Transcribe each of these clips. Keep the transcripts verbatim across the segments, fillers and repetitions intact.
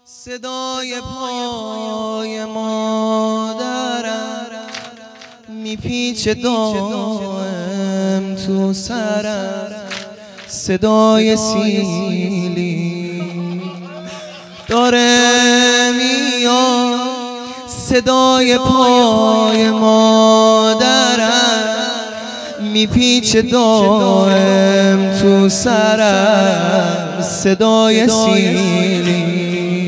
صدای پای مادرم میپیچه دائم تو سرم، صدای سیلی داره میاد، صدای پای مادرم میپیچه دائم تو سرم، صدای سیلی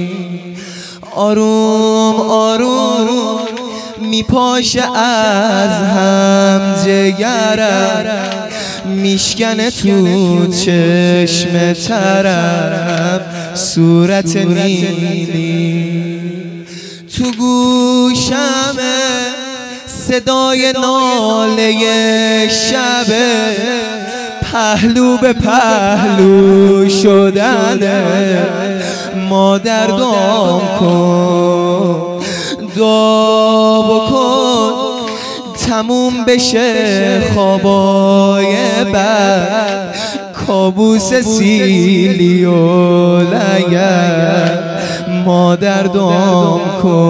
آروم آروم میپاشه از هم جگرم، میشکنه تو چشم ترم صورت نیلی، تو گوشمه صدای ناله شبه، پهلو به پهلو شدنه، مادر دام کن دعا بکن تموم بشه خوابای بد، کابوس سیلی و لگد، مادر دام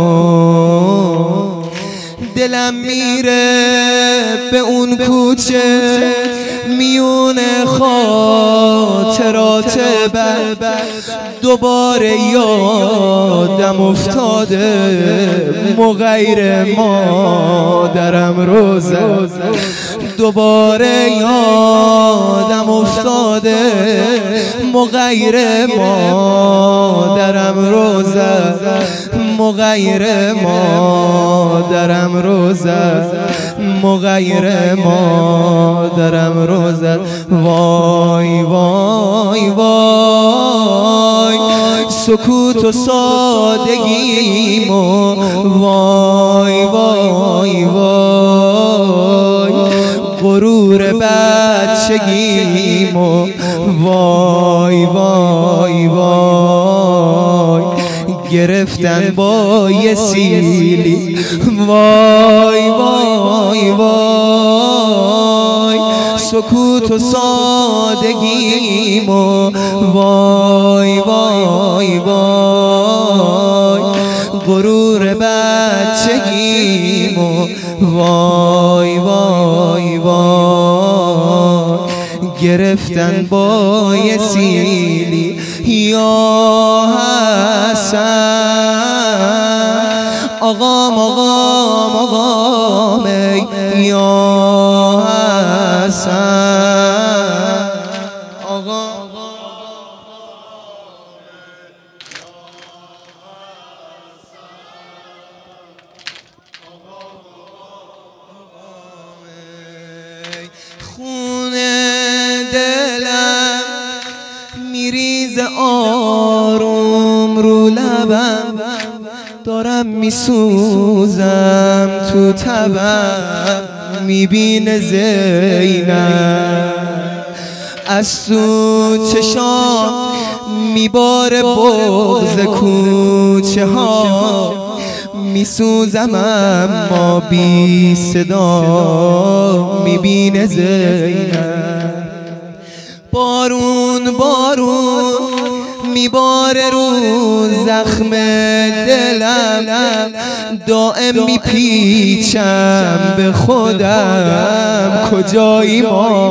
کن. دلم میره به اون کوچه میون خاطرات بد، دوباره یادم افتاده مغیر مادرم روزه، دوباره یادم افتاده مغیر مادرم روزه، مغیر مادرم روزه، مغیر مادرم روزه. وای وای وای سکوت و سادگیمو، وای وای وای غرور بچگیمو، وای وای وای گرفتن با یه سیلی، وای وای وای سکوت و سادگیمو، وای وای وای غرور بچگیمو، وای وای وای گرفتن با یه سیلی. یا حسن آقام آقام آقام یا حسن آقام خون دلم میریزه آروم رو لبم، دارم میسوزم تو تبم، میبینه زینب از تو چشام میباره بغض کوچه ها، میسوزم اما بی صدا، میبینه زینب بارون بارون میباره رو زخم دلم، دائم میپیچم به خودم کجایی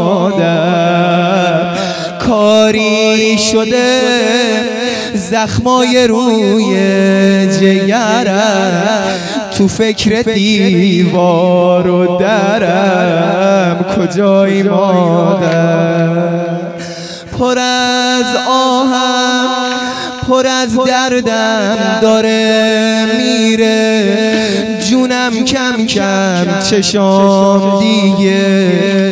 مادر، کاری شده زخمای روی جگرم، تو فکر دیوار و درم کجایی مادر، پر از آهم پر از دردم داره میره، جونم کم کم چشام دیگه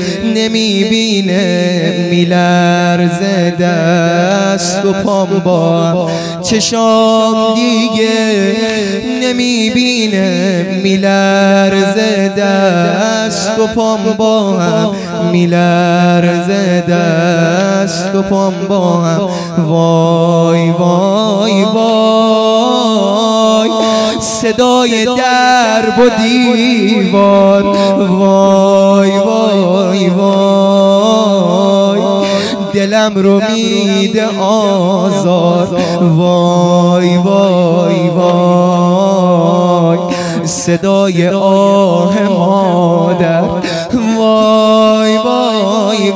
نمیبینه، میلرزه دست و پام با چشام دیگه نمیبینه، میلرزه دست و پام با هم، میلرزه دست و پام با هم. وای وای وای صدای درب و دیوار، وای وای وای دلم رو میده آزار. وای وای وای صدای آه مادر. وای وای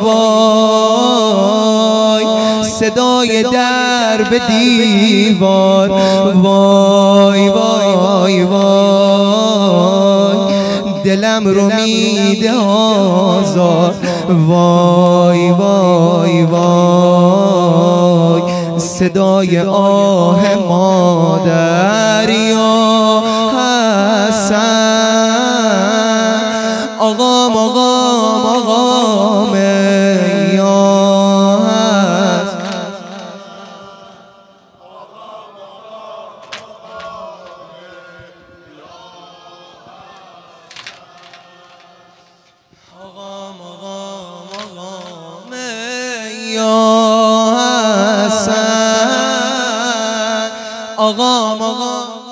وای صدای در به دیوار. وای وای وای دلم رو میده آزار. وای وای وای صدای آه مادر. یا حسن آقام آقام آقام یا حسن. آقام آقام آقام یا حسن آقام آقام